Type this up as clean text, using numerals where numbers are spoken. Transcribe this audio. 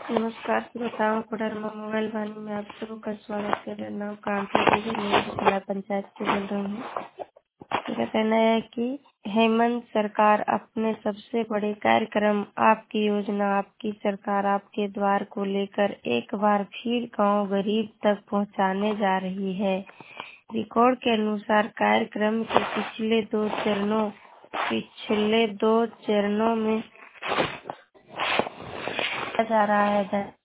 नमस्कार श्रोताओं, कोडरमा मोबाइल वाणी में आप सबों का स्वागत है। मेरा नाम कांति देवी, मैं जिला पंचायत से बोल रही हूँ। मेरा कहना है कि हेमंत सरकार अपने सबसे बड़े कार्यक्रम आपकी योजना आपकी सरकार आपके द्वार को लेकर एक बार फिर गांव गरीब तक पहुंचाने जा रही है। रिकॉर्ड के अनुसार कार्यक्रम के पिछले दो चरणों में जा रहा है।